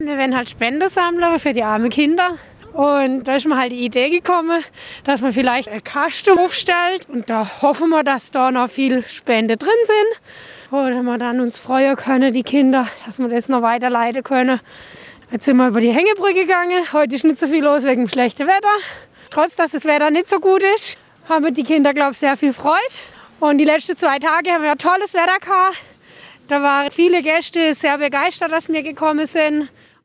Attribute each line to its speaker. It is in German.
Speaker 1: Wir werden halt Spenden sammeln für die armen Kinder. Und da ist mir halt die Idee gekommen, dass man vielleicht eine Kaste aufstellt. Und da hoffen wir, dass da noch viel Spende drin sind. Oder wir dann uns freuen können, die Kinder, dass wir das noch weiterleiten können. Jetzt sind wir über die Hängebrücke gegangen. Heute ist nicht so viel los wegen dem schlechten Wetter. Trotz, dass das Wetter nicht so gut ist, haben die Kinder, glaube ich, sehr viel Freude. Und die letzten 2 Tage haben wir tolles Wetter gehabt. Da waren viele Gäste sehr begeistert, dass wir gekommen sind.